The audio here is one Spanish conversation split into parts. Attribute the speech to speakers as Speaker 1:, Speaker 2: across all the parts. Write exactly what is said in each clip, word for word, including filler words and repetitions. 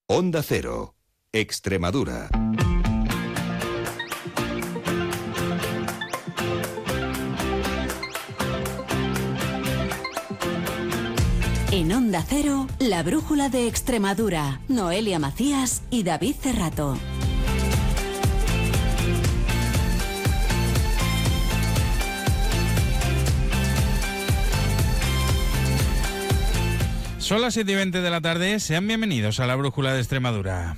Speaker 1: Onda Cero, Extremadura.
Speaker 2: En Onda Cero, la brújula de Extremadura. Noelia Macías y David Cerrato.
Speaker 3: Son las siete y veinte de la tarde, sean bienvenidos a la brújula de Extremadura.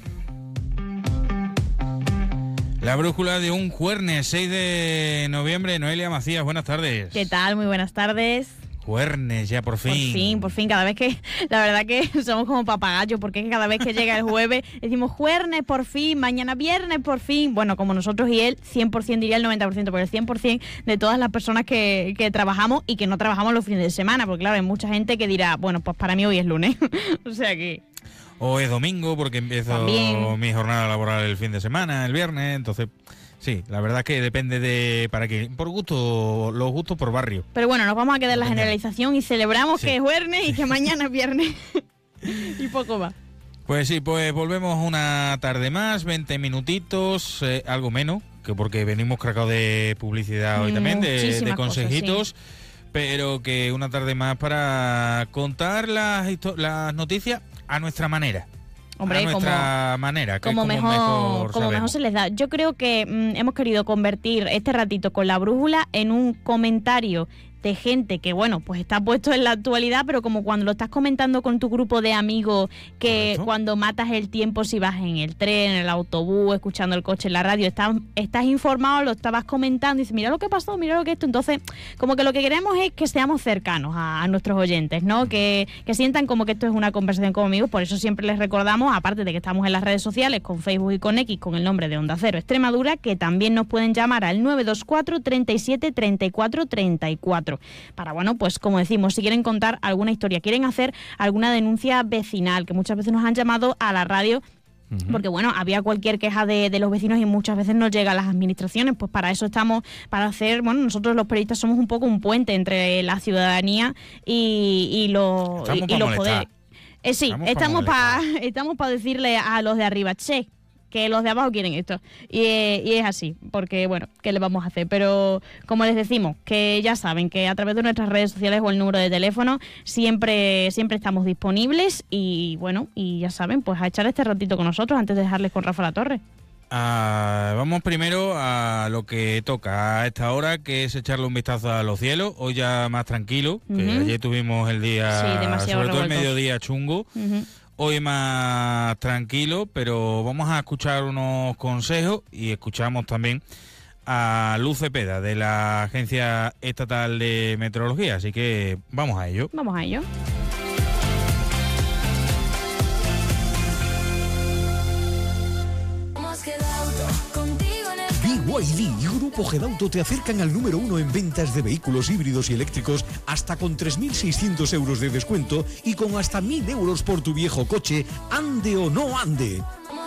Speaker 3: La brújula de un jueves seis de noviembre. Noelia Macías, buenas tardes.
Speaker 4: ¿Qué tal? Muy buenas tardes.
Speaker 3: Jueves, ya por fin.
Speaker 4: Por fin, por fin, cada vez que, la verdad que somos como papagayos, porque es que cada vez que llega el jueves decimos jueves por fin, mañana viernes por fin. Bueno, como nosotros y él, cien por ciento diría el noventa por ciento, pero el cien por ciento de todas las personas que, que trabajamos y que no trabajamos los fines de semana, porque claro, hay mucha gente que dirá, bueno, pues para mí hoy es lunes, o sea que...
Speaker 3: O es domingo, porque empiezo También. mi jornada laboral el fin de semana, el viernes, entonces... Sí, la verdad es que depende de... ¿Para qué? Por gusto, los gustos por barrio.
Speaker 4: Pero bueno, nos vamos a quedar en la generalización y celebramos sí. que es jueves y que mañana es viernes. Y poco más.
Speaker 3: Pues sí, pues volvemos una tarde más, veinte minutitos, eh, algo menos, que porque venimos cargados de publicidad hoy mm, también, de, de consejitos. Cosas, sí. Pero que una tarde más para contar las, las noticias a nuestra manera.
Speaker 4: Hombre,
Speaker 3: a nuestra
Speaker 4: como,
Speaker 3: manera, que
Speaker 4: como,
Speaker 3: como
Speaker 4: mejor,
Speaker 3: mejor
Speaker 4: como mejor se les da. Yo creo que mmm, hemos querido convertir este ratito con la brújula en un comentario de gente que, bueno, pues está puesto en la actualidad, pero como cuando lo estás comentando con tu grupo de amigos, que ¿Correcto? Cuando matas el tiempo si vas en el tren, en el autobús, escuchando el coche, en la radio, estás, estás informado, lo estabas comentando y dices, mira lo que pasó, mira lo que esto. Entonces, como que lo que queremos es que seamos cercanos a, a nuestros oyentes, ¿no? Que, que sientan como que esto es una conversación con amigos. Por eso siempre les recordamos, aparte de que estamos en las redes sociales, con Facebook y con X, con el nombre de Onda Cero Extremadura, que también nos pueden llamar al nueve dos cuatro, treinta y siete, treinta y cuatro, treinta y cuatro. Para, bueno, pues como decimos, si quieren contar alguna historia, quieren hacer alguna denuncia vecinal, que muchas veces nos han llamado a la radio, uh-huh. porque, bueno, había cualquier queja de, de los vecinos y muchas veces no llega a las administraciones, pues para eso estamos, para hacer, bueno, nosotros los periodistas somos un poco un puente entre la ciudadanía y, y, lo, y, y los poderes. Eh, sí, estamos para estamos para decirle a los de arriba, che, que los de abajo quieren esto. Y, y es así, porque, bueno, ¿qué le vamos a hacer? Pero, como les decimos, que ya saben que a través de nuestras redes sociales o el número de teléfono siempre siempre estamos disponibles y, bueno, y ya saben, pues a echar este ratito con nosotros antes de dejarles con Rafa La Torre.
Speaker 3: Ah, vamos primero a lo que toca a esta hora, que es echarle un vistazo a los cielos. Hoy ya más tranquilo, que uh-huh. ayer tuvimos el día,
Speaker 4: sí,
Speaker 3: sobre todo
Speaker 4: revuelto.
Speaker 3: El mediodía chungo.
Speaker 4: Uh-huh.
Speaker 3: Hoy más tranquilo, pero vamos a escuchar unos consejos y escuchamos también a Luz Cepeda de la Agencia Estatal de Meteorología, así que vamos a ello.
Speaker 4: Vamos a ello.
Speaker 5: B Y D y Grupo Gedauto te acercan al número uno en ventas de vehículos híbridos y eléctricos, hasta con tres mil seiscientos euros de descuento y con hasta mil euros por tu viejo coche, ande o no ande.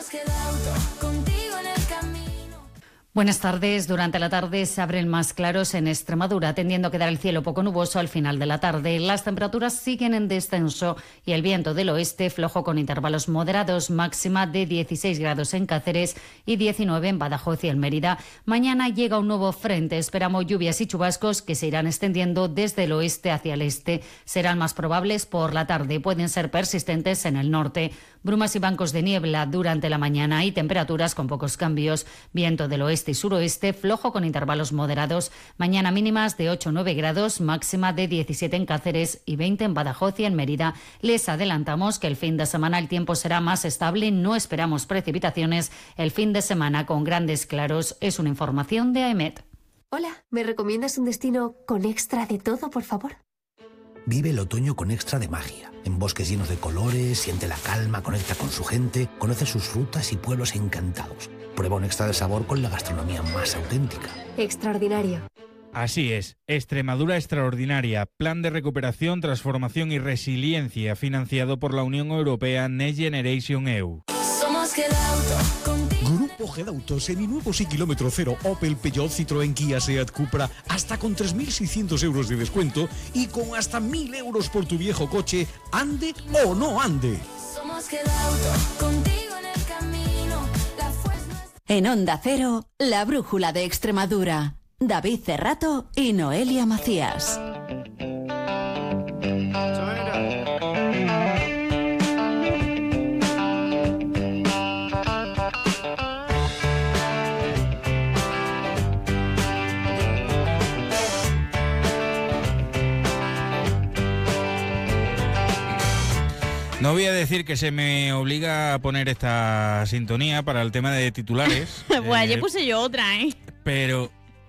Speaker 6: Buenas tardes. Durante la tarde se abren más claros en Extremadura, tendiendo a quedar el cielo poco nuboso al final de la tarde. Las temperaturas siguen en descenso y el viento del oeste flojo con intervalos moderados, máxima de dieciséis grados en Cáceres y diecinueve en Badajoz y en Mérida. Mañana llega un nuevo frente. Esperamos lluvias y chubascos que se irán extendiendo desde el oeste hacia el este. Serán más probables por la tarde. Pueden ser persistentes en el norte. Brumas y bancos de niebla durante la mañana y temperaturas con pocos cambios. Viento del oeste y suroeste flojo con intervalos moderados. Mañana mínimas de ocho a nueve grados, máxima de diecisiete en Cáceres y veinte en Badajoz y en Mérida. Les adelantamos que el fin de semana el tiempo será más estable, no esperamos precipitaciones. El fin de semana con grandes claros. Es una información de AEMET.
Speaker 7: Hola, ¿me recomiendas un destino con extra de todo, por favor?
Speaker 5: Vive el otoño con extra de magia. En bosques llenos de colores, siente la calma, conecta con su gente, conoce sus rutas y pueblos encantados. Prueba un extra de sabor con la gastronomía más auténtica.
Speaker 7: Extraordinario.
Speaker 3: Así es, Extremadura Extraordinaria, plan de recuperación, transformación y resiliencia financiado por la Unión Europea Next Generation E U.
Speaker 7: Somos Gedauto, contigo.
Speaker 5: Grupo Gedauto, seminuevos y kilómetro cero, Opel, Peugeot, Citroën, Kia, Seat, Cupra, hasta con tres mil seiscientos euros de descuento y con hasta mil euros por tu viejo coche, ande o no ande.
Speaker 7: Somos Gedauto, contigo.
Speaker 2: En Onda Cero, la brújula de Extremadura. David Cerrato y Noelia Macías.
Speaker 3: No voy a decir que se me obliga a poner esta sintonía para el tema de titulares.
Speaker 4: Pues
Speaker 3: eh,
Speaker 4: ayer puse yo otra, ¿eh?
Speaker 3: Pero...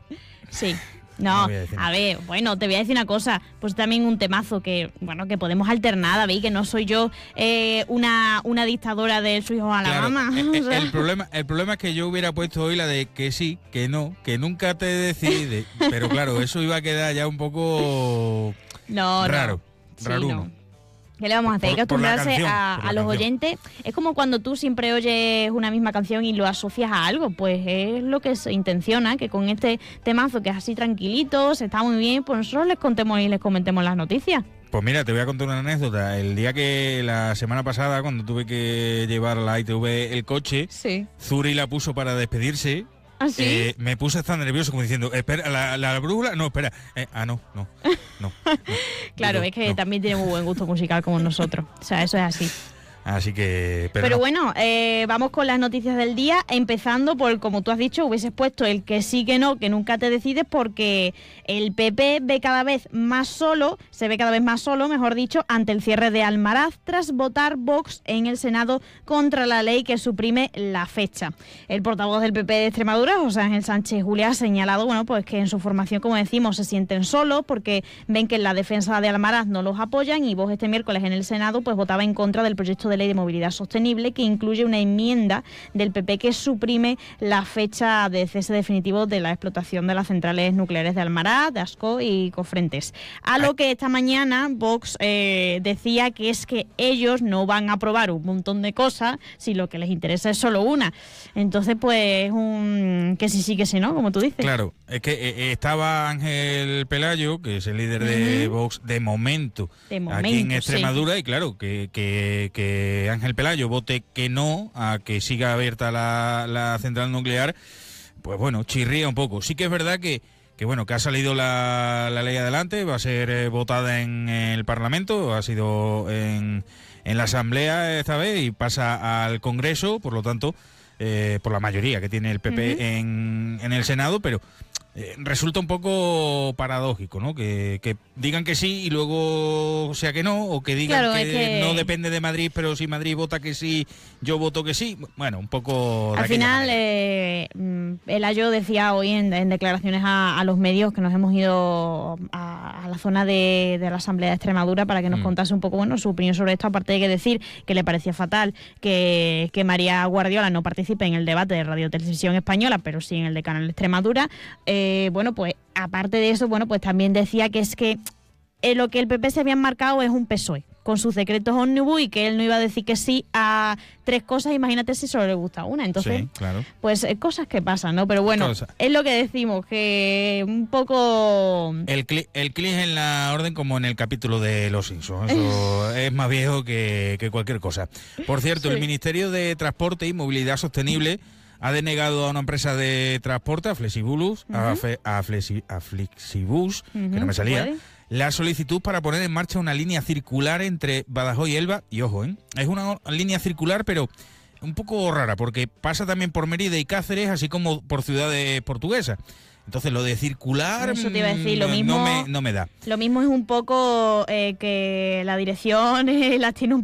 Speaker 4: Sí. No,
Speaker 3: no a,
Speaker 4: a ver, bueno, te voy a decir una cosa, pues también un temazo que, bueno, que podemos alternar, David, que no soy yo eh, una, una dictadora del su hijo Alabama.
Speaker 3: Claro, el,
Speaker 4: o sea.
Speaker 3: el, problema, el problema es que yo hubiera puesto hoy la de que sí, que no, que nunca te decides, pero claro, eso iba a quedar ya un poco
Speaker 4: no,
Speaker 3: raro,
Speaker 4: no.
Speaker 3: raro.
Speaker 4: Sí, no. ¿Qué le vamos a hacer? Hay que acostumbrarse canción, a, a los canción. oyentes. Es como cuando tú siempre oyes una misma canción y lo asocias a algo. Pues es lo que se intenciona, que con este temazo que es así tranquilito, se está muy bien, pues nosotros les contemos y les comentemos las noticias.
Speaker 3: Pues mira, te voy a contar una anécdota. El día que la semana pasada, cuando tuve que llevar a la I T V el coche,
Speaker 4: sí.
Speaker 3: Zuri la puso para despedirse.
Speaker 4: ¿Ah, sí?
Speaker 3: eh, me puse tan nervioso como diciendo, espera, la, la brújula, no, espera, eh, ah, no, no, no. no
Speaker 4: claro,
Speaker 3: digo,
Speaker 4: es que
Speaker 3: no.
Speaker 4: también tiene muy buen gusto musical como nosotros, o sea, eso es así.
Speaker 3: Así que... Pero,
Speaker 4: pero
Speaker 3: no.
Speaker 4: bueno, eh, vamos con las noticias del día, empezando por, como tú has dicho, hubieses puesto el que sí, que no, que nunca te decides, porque el P P ve cada vez más solo, se ve cada vez más solo, mejor dicho, ante el cierre de Almaraz, tras votar Vox en el Senado contra la ley que suprime la fecha. El portavoz del P P de Extremadura, José Ángel Sánchez Juliá, ha señalado, bueno, pues que en su formación, como decimos, se sienten solos, porque ven que en la defensa de Almaraz no los apoyan, y Vox este miércoles en el Senado pues votaba en contra del proyecto de ley de movilidad sostenible, que incluye una enmienda del P P que suprime la fecha de cese definitivo de la explotación de las centrales nucleares de Almaraz, de Ascó y Cofrentes. A lo que esta mañana Vox eh, decía que es que ellos no van a aprobar un montón de cosas si lo que les interesa es solo una. Entonces, pues, un que sí, sí, que sí, ¿no? Como tú dices.
Speaker 3: Claro, es que eh, estaba Ángel Pelayo, que es el líder de uh-huh. Vox de momento,
Speaker 4: de momento
Speaker 3: aquí en Extremadura,
Speaker 4: sí.
Speaker 3: Y claro, que, que, que Ángel Pelayo vote que no a que siga abierta la, la central nuclear, pues bueno, chirría un poco. Sí que es verdad que, que bueno, que ha salido la, la ley adelante, va a ser eh, votada en el Parlamento, ha sido en, en la Asamblea esta vez y pasa al Congreso, por lo tanto, eh, por la mayoría que tiene el P P uh-huh. en, en el Senado, pero... Eh, resulta un poco paradójico, ¿no? Que, que digan que sí y luego sea que no, o que digan
Speaker 4: claro,
Speaker 3: que,
Speaker 4: es que
Speaker 3: no depende de Madrid, pero si Madrid vota que sí, yo voto que sí. Bueno, un poco...
Speaker 4: Al final, eh, el Ayo decía hoy en, en declaraciones a, a los medios que nos hemos ido a, a la zona de, de la Asamblea de Extremadura para que nos mm. contase un poco, bueno, su opinión sobre esto, aparte de que decir que le parecía fatal que, que María Guardiola no participe en el debate de Radio Televisión Española, pero sí en el de Canal Extremadura. Eh, Eh, bueno, pues aparte de eso, bueno, pues también decía que es que eh, lo que el P P se había marcado es un P S O E, con sus decretos ómnibus, y que él no iba a decir que sí a tres cosas, imagínate si solo le gusta una. Entonces,
Speaker 3: sí, claro.
Speaker 4: pues eh, cosas que pasan, ¿no? Pero bueno,
Speaker 3: Cosa.
Speaker 4: es lo que decimos, que un poco...
Speaker 3: El clic el clic en la orden como en el capítulo de Los Simpsons, eso es más viejo que, que cualquier cosa. Por cierto, sí. El Ministerio de Transporte y Movilidad Sostenible ha denegado a una empresa de transporte, a Flexibus, uh-huh. a, Fe, a, Flexi, a Flexibus, uh-huh. que no me salía, ¿puede? La solicitud para poner en marcha una línea circular entre Badajoz y Elba. Y ojo, ¿eh? Es una línea circular, pero un poco rara, porque pasa también por Mérida y Cáceres, así como por ciudades portuguesas. Entonces, lo de circular,
Speaker 4: eso te iba a decir, lo mismo,
Speaker 3: no, me, no me da.
Speaker 4: Lo mismo es un poco eh, que la dirección eh, las tiene un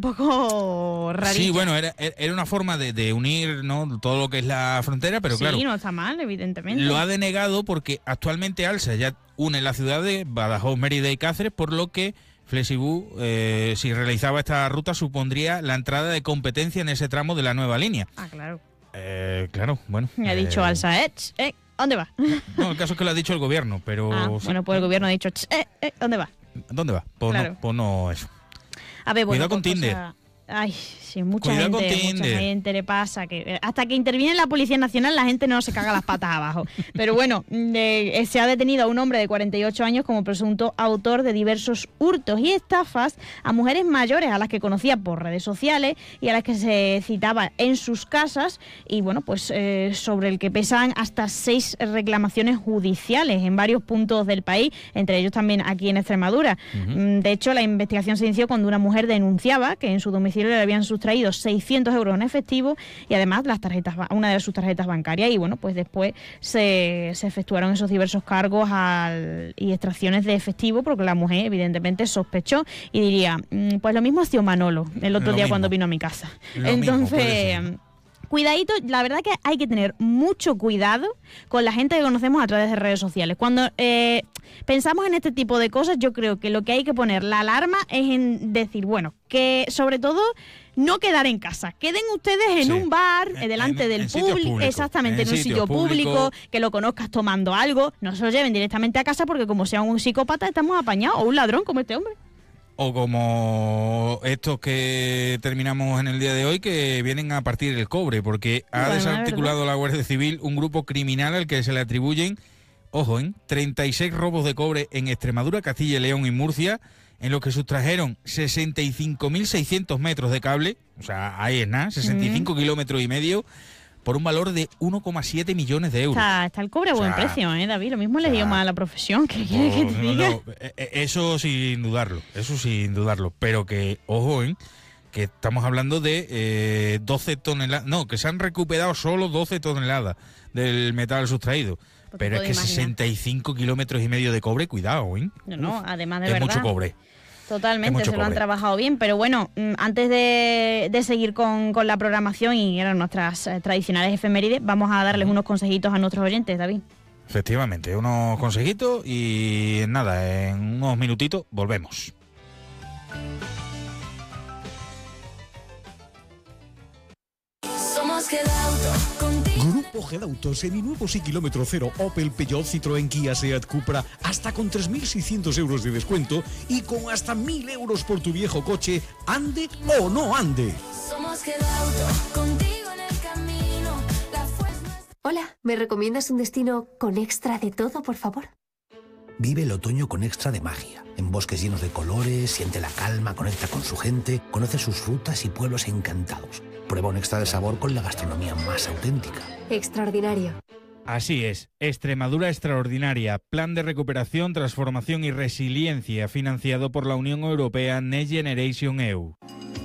Speaker 4: poco raritas.
Speaker 3: Sí, bueno, era, era una forma de, de unir, ¿no?, todo lo que es la frontera, pero
Speaker 4: sí,
Speaker 3: claro...
Speaker 4: Sí, no está mal, evidentemente.
Speaker 3: Lo ha denegado porque actualmente Alsa ya une la ciudad de Badajoz, Mérida y Cáceres, por lo que Flexibus, eh, si realizaba esta ruta, supondría la entrada de competencia en ese tramo de la nueva línea.
Speaker 4: Ah, claro.
Speaker 3: Eh, claro, bueno.
Speaker 4: Me ha
Speaker 3: eh,
Speaker 4: dicho Alsa, eh, eh, ¿dónde va?
Speaker 3: No, el caso es que lo ha dicho el gobierno, pero...
Speaker 4: Ah,
Speaker 3: sí.
Speaker 4: Bueno, pues el gobierno ha dicho, eh, eh, ¿dónde va?
Speaker 3: ¿Dónde va? Pues,
Speaker 4: claro.
Speaker 3: no, pues no eso.
Speaker 4: A ver, bueno,
Speaker 3: cuidado con
Speaker 4: pues
Speaker 3: Tinder.
Speaker 4: Cosa... Ay, sí, mucha
Speaker 3: Cuidado
Speaker 4: gente,
Speaker 3: con
Speaker 4: mucha
Speaker 3: Tinder.
Speaker 4: gente le pasa que hasta que interviene la Policía Nacional la gente no se caga las patas abajo. Pero bueno, eh, se ha detenido a un hombre de cuarenta y ocho años como presunto autor de diversos hurtos y estafas a mujeres mayores a las que conocía por redes sociales y a las que se citaba en sus casas y bueno, pues eh, sobre el que pesan hasta seis reclamaciones judiciales en varios puntos del país, entre ellos también aquí en Extremadura. Uh-huh. De hecho, la investigación se inició cuando una mujer denunciaba que en su domicilio le habían sustraído seiscientos euros en efectivo y además las tarjetas, una de sus tarjetas bancarias y bueno, pues después se, se efectuaron esos diversos cargos al, y extracciones de efectivo porque la mujer evidentemente sospechó y diría, pues lo mismo ha sido Manolo el otro
Speaker 3: lo
Speaker 4: día
Speaker 3: mismo.
Speaker 4: cuando vino a mi casa.
Speaker 3: Lo
Speaker 4: Entonces... Cuidadito, la verdad que hay que tener mucho cuidado con la gente que conocemos a través de redes sociales. Cuando eh, pensamos en este tipo de cosas, yo creo que lo que hay que poner la alarma es en decir, bueno, que sobre todo no quedar en casa. Queden ustedes en
Speaker 3: sí.
Speaker 4: un bar,
Speaker 3: en,
Speaker 4: delante
Speaker 3: en,
Speaker 4: del
Speaker 3: en
Speaker 4: público, exactamente, en, en un sitio público, público, que lo conozcas tomando algo. No se lo lleven directamente a casa porque como sea un psicópata estamos apañados, o un ladrón como este hombre.
Speaker 3: O como estos que terminamos en el día de hoy, que vienen a partir el cobre, porque ha
Speaker 4: bueno,
Speaker 3: desarticulado la Guardia Civil un grupo criminal al que se le atribuyen, ojo, ¿eh? treinta y seis robos de cobre en Extremadura, Castilla y León y Murcia, en los que sustrajeron sesenta y cinco mil seiscientos metros de cable, o sea, ahí es nada, sesenta y cinco mm. kilómetros y medio, por un valor de uno coma siete millones de euros.
Speaker 4: Está, está el cobre a buen o sea, precio, ¿eh, David? Lo mismo le dio más a la profesión. ¿Qué quieres que te
Speaker 3: no,
Speaker 4: diga?
Speaker 3: No, eso sin dudarlo, eso sin dudarlo. Pero que, ojo, ¿eh? que estamos hablando de eh, doce toneladas, no, que se han recuperado solo doce toneladas del metal sustraído. Pues pero es que imaginar. sesenta y cinco kilómetros y medio de cobre, cuidado, ¿eh?
Speaker 4: No, no,
Speaker 3: Uf,
Speaker 4: además de
Speaker 3: es
Speaker 4: verdad.
Speaker 3: mucho cobre.
Speaker 4: Totalmente, se lo han trabajado bien, pero bueno, antes de, de seguir con, con la programación y eran nuestras eh, tradicionales efemérides, vamos a darles unos consejitos a nuestros oyentes, David.
Speaker 3: Efectivamente, unos consejitos y nada, en unos minutitos volvemos.
Speaker 8: Somos Gedauto, contigo.
Speaker 5: Grupo Gedauto, seminuevos y kilómetro cero, Opel, Peugeot, Citroën, Kia, Seat, Cupra, hasta con tres mil seiscientos euros de descuento y con hasta mil euros por tu viejo coche, ande o no ande.
Speaker 8: Somos Gedauto, contigo en el camino. La fuerza...
Speaker 7: Hola, ¿me recomiendas un destino con extra de todo, por favor?
Speaker 9: Vive el otoño con extra de magia. En bosques llenos de colores, siente la calma, conecta con su gente, conoce sus rutas y pueblos encantados. Prueba un extra de sabor con la gastronomía más auténtica.
Speaker 7: Extraordinario.
Speaker 3: Así es, Extremadura Extraordinaria, Plan de Recuperación, Transformación y Resiliencia, financiado por la Unión Europea Next Generation E U.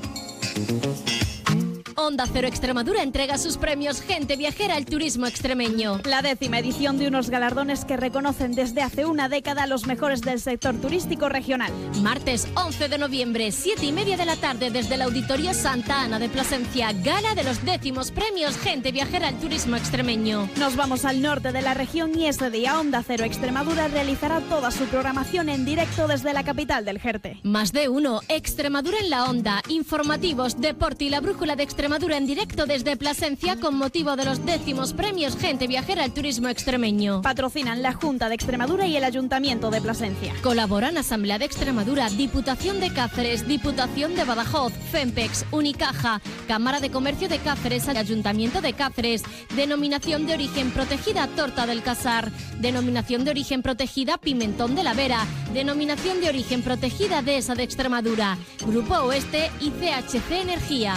Speaker 10: Onda Cero Extremadura entrega sus premios Gente Viajera al Turismo Extremeño.
Speaker 11: La décima edición de unos galardones que reconocen desde hace una década a los mejores del sector turístico regional.
Speaker 10: Martes once de noviembre, siete y media de la tarde, desde el Auditorio Santa Ana de Plasencia, gala de los décimos premios Gente Viajera al Turismo Extremeño.
Speaker 11: Nos vamos al norte de la región y ese día Onda Cero Extremadura realizará toda su programación en directo desde la capital del Jerte.
Speaker 10: Más de uno, Extremadura en la Onda, informativos, deporte y la brújula de Extremadura en directo desde Plasencia con motivo de los décimos premios Gente Viajera al Turismo Extremeño.
Speaker 11: Patrocinan la Junta de Extremadura y el Ayuntamiento de Plasencia.
Speaker 10: Colaboran Asamblea de Extremadura, Diputación de Cáceres, Diputación de Badajoz, Fempex, Unicaja, Cámara de Comercio de Cáceres, Ayuntamiento de Cáceres, Denominación de Origen Protegida Torta del Casar, Denominación de Origen Protegida Pimentón de la Vera, Denominación de Origen Protegida Dehesa de Extremadura, Grupo Oeste y C H C Energía.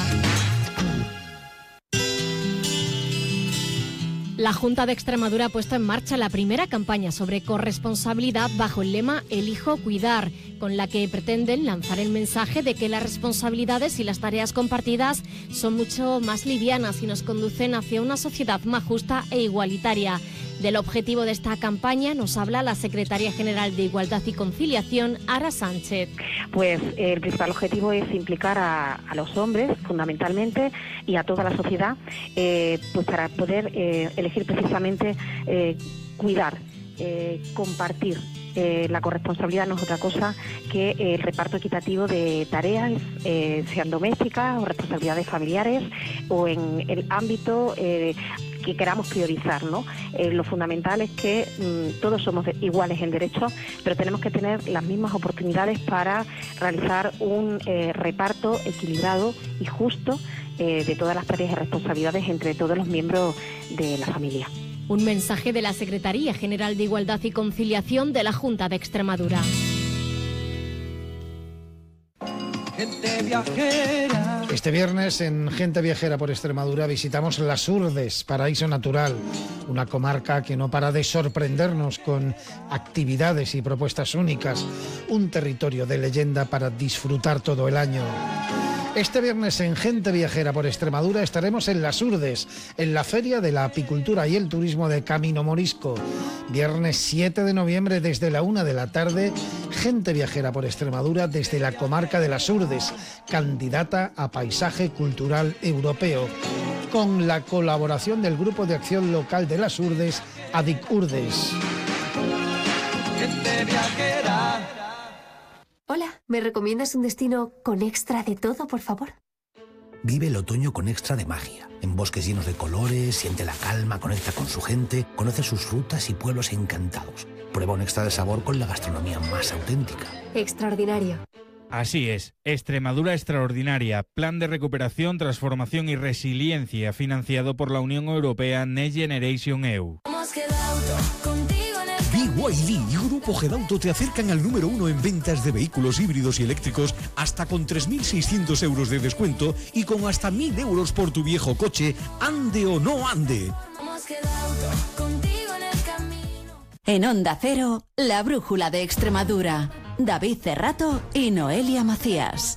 Speaker 10: La Junta de Extremadura ha puesto en marcha la primera campaña sobre corresponsabilidad bajo el lema Elijo Cuidar, con la que pretenden lanzar el mensaje de que las responsabilidades y las tareas compartidas son mucho más livianas y nos conducen hacia una sociedad más justa e igualitaria. Del objetivo de esta campaña nos habla la Secretaria General de Igualdad y Conciliación, Ara Sánchez.
Speaker 12: Pues eh, el principal objetivo es implicar a, a los hombres, fundamentalmente, y a toda la sociedad, eh, pues para poder eh, elegir precisamente eh, cuidar, eh, compartir. Eh, la corresponsabilidad no es otra cosa que eh, el reparto equitativo de tareas, eh, sean domésticas o responsabilidades familiares o en el ámbito eh, que queramos priorizar, ¿no? Eh, lo fundamental es que mmm, todos somos de, iguales en derechos, pero tenemos que tener las mismas oportunidades para realizar un eh, reparto equilibrado y justo eh, de todas las tareas y responsabilidades entre todos los miembros de la familia.
Speaker 10: Un mensaje de la Secretaría General de Igualdad y Conciliación de la Junta de Extremadura.
Speaker 13: Gente viajera. Este viernes en Gente Viajera por Extremadura visitamos Las Urdes, paraíso natural, una comarca que no para de sorprendernos con actividades y propuestas únicas, un territorio de leyenda para disfrutar todo el año. Este viernes en Gente Viajera por Extremadura estaremos en Las Urdes, en la Feria de la Apicultura y el Turismo de Camino Morisco. Viernes siete de noviembre desde la una de la tarde, Gente Viajera por Extremadura desde la comarca de Las Urdes, candidata a Paisaje Cultural Europeo, con la colaboración del Grupo de Acción Local de Las Urdes, ADIC Urdes.
Speaker 7: Gente Viajera. Hola, ¿me recomiendas un destino con extra de todo, por favor?
Speaker 9: Vive el otoño con extra de magia. En bosques llenos de colores, siente la calma, conecta con su gente, conoce sus rutas y pueblos encantados. Prueba un extra de sabor con la gastronomía más auténtica.
Speaker 7: Extraordinario.
Speaker 3: Así es, Extremadura Extraordinaria, Plan de Recuperación, Transformación y Resiliencia, financiado por la Unión Europea Next Generation E U.
Speaker 5: B Y D y Grupo Gedauto te acercan al número uno en ventas de vehículos híbridos y eléctricos hasta con tres mil seiscientos euros de descuento y con hasta mil euros por tu viejo coche, ande o no ande.
Speaker 2: En Onda Cero, la brújula de Extremadura. David Cerrato y Noelia Macías.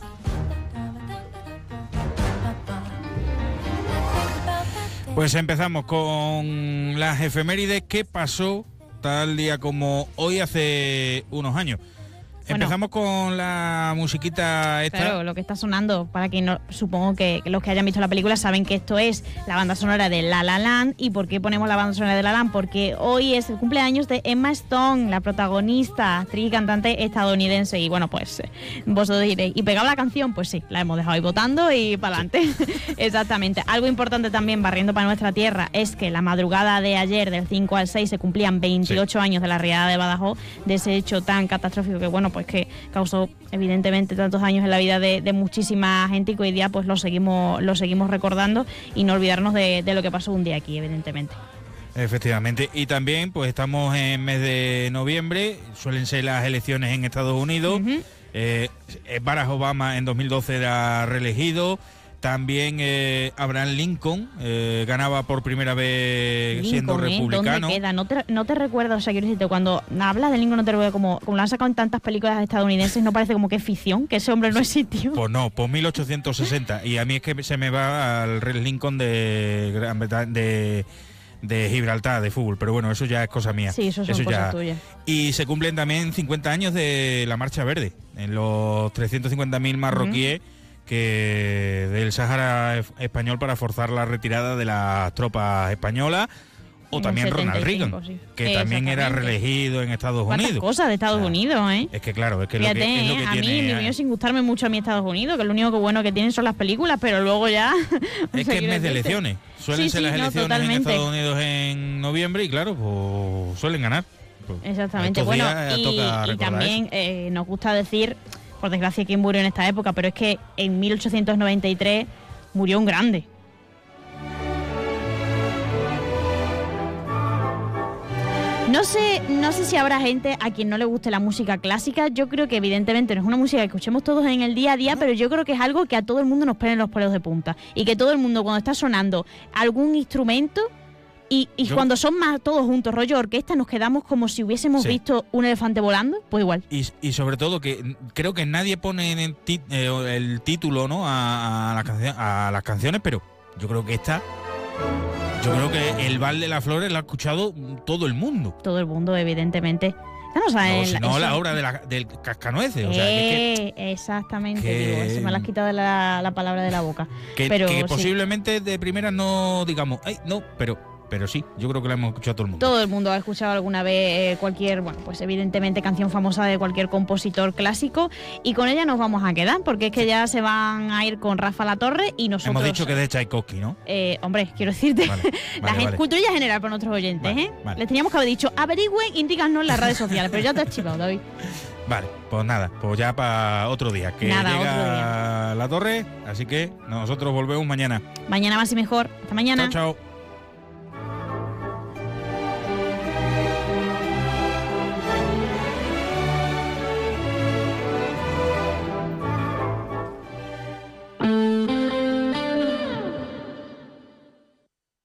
Speaker 3: Pues empezamos con las efemérides. ¿Qué pasó tal día como hoy hace unos años? Bueno, empezamos con la musiquita esta.
Speaker 4: Claro, lo que está sonando, para quien no, supongo que, que los que hayan visto la película saben que esto es la banda sonora de La La Land. ¿Y por qué ponemos la banda sonora de La La Land? Porque hoy es el cumpleaños de Emma Stone, la protagonista, actriz y cantante estadounidense. Y bueno, pues vosotros diréis, ¿y pegaba la canción? Pues sí, la hemos dejado ahí votando y para adelante. Exactamente. Algo importante también, barriendo para nuestra tierra, es que la madrugada de ayer, del cinco al seis, se cumplían veintiocho sí. años de la riada de Badajoz, de ese hecho tan catastrófico que, bueno, pues que causó evidentemente tantos años en la vida de, de muchísima gente y que hoy día pues lo seguimos lo seguimos recordando y no olvidarnos de, de lo que pasó un día aquí, evidentemente.
Speaker 3: Efectivamente, y también pues estamos en mes de noviembre, suelen ser las elecciones en Estados Unidos. Uh-huh. eh, Barack Obama en dos mil doce era reelegido. También eh, Abraham Lincoln eh, ganaba por primera vez Lincoln, siendo republicano.
Speaker 4: ¿eh? ¿Dónde queda? No te, no te recuerdo, o sea, quiero decirte, cuando hablas de Lincoln no te recuerdo, como, como lo han sacado en tantas películas estadounidenses, no parece como que es ficción, que ese hombre no existió.
Speaker 3: Pues no, pues mil ochocientos sesenta. Y a mí es que se me va al Rey Lincoln de Gran Bretaña, de, de Gibraltar, de fútbol, pero bueno, eso ya es cosa mía.
Speaker 4: Sí, eso son
Speaker 3: eso
Speaker 4: cosas
Speaker 3: ya.
Speaker 4: tuyas.
Speaker 3: Y se cumplen también cincuenta años de la Marcha Verde, en los trescientos cincuenta mil marroquíes. Uh-huh. que del Sáhara español para forzar la retirada de las tropas españolas, o en también Ronald Reagan, sí. que también era reelegido en Estados Unidos.
Speaker 4: ¿Cuántas cosas de Estados o sea, Unidos, eh?
Speaker 3: Es que claro, es que,
Speaker 4: Fíjate,
Speaker 3: lo, que es lo que
Speaker 4: a
Speaker 3: tiene...
Speaker 4: A mí me vino sin gustarme mucho a mí Estados Unidos, que lo único que bueno que tienen son las películas, pero luego ya...
Speaker 3: Es que es mes de elecciones. Suelen
Speaker 4: sí,
Speaker 3: ser
Speaker 4: sí,
Speaker 3: las
Speaker 4: no,
Speaker 3: elecciones
Speaker 4: totalmente.
Speaker 3: en Estados Unidos en noviembre y claro, pues suelen ganar. Pues,
Speaker 4: exactamente. Bueno, y, y también eh, nos gusta decir... Por desgracia, quién murió en esta época, pero es que en mil ochocientos noventa y tres murió un grande. No sé, no sé si habrá gente a quien no le guste la música clásica. Yo creo que evidentemente no es una música que escuchemos todos en el día a día, pero yo creo que es algo que a todo el mundo nos pone los pelos de punta. Y que todo el mundo, cuando está sonando algún instrumento... Y, y cuando son más todos juntos, rollo orquesta, nos quedamos como si hubiésemos sí. visto un elefante volando, pues igual.
Speaker 3: Y, y sobre todo que creo que nadie pone en el, ti, eh, el título, ¿no? A, a, la canción, a las canciones, pero yo creo que esta, yo creo que el Val de las Flores la ha escuchado todo el mundo.
Speaker 4: Todo el mundo, evidentemente. No, o sea,
Speaker 3: no,
Speaker 4: el,
Speaker 3: si no
Speaker 4: eso,
Speaker 3: la obra de la, del Cascanueces. O sea,
Speaker 4: eh,
Speaker 3: es que,
Speaker 4: exactamente,
Speaker 3: que,
Speaker 4: digo, se me la has quitado de la, la palabra de la boca.
Speaker 3: Que,
Speaker 4: pero,
Speaker 3: que
Speaker 4: sí.
Speaker 3: posiblemente de primera no digamos, ay, no, pero... pero sí, yo creo que la hemos escuchado todo el mundo.
Speaker 4: Todo el mundo ha escuchado alguna vez eh, cualquier, bueno, pues evidentemente canción famosa de cualquier compositor clásico, y con ella nos vamos a quedar, porque es que ya se van a ir con Rafa La Torre y nosotros...
Speaker 3: Hemos dicho que de Tchaikovsky, ¿no?
Speaker 4: Eh, hombre, quiero decirte,
Speaker 3: Vale,
Speaker 4: la
Speaker 3: vale, vale.
Speaker 4: cultura general para nuestros oyentes,
Speaker 3: Vale,
Speaker 4: ¿eh?
Speaker 3: vale.
Speaker 4: Les teníamos que haber dicho, averigüen y díganos en las redes sociales, pero ya te has chivado, David.
Speaker 3: Vale, pues nada, pues ya para otro día, que
Speaker 4: Nada,
Speaker 3: llega
Speaker 4: otro día.
Speaker 3: La Torre, así que nosotros volvemos mañana.
Speaker 4: Mañana más y mejor. Hasta mañana.
Speaker 3: Chao, chao.